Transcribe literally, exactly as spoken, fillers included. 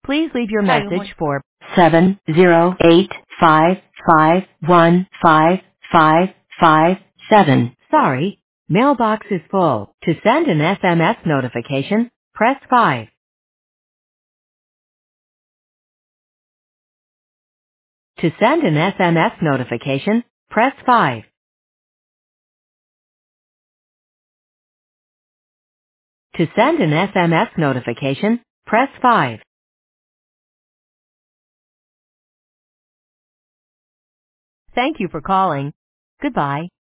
Please leave your Hi, good message morning. for seven zero eight five five one five five five seven. Sorry, mailbox is full. To send an S M S notification, press five. To send an S M S notification, press five. To send an S M S notification, press five. Thank you for calling. Goodbye.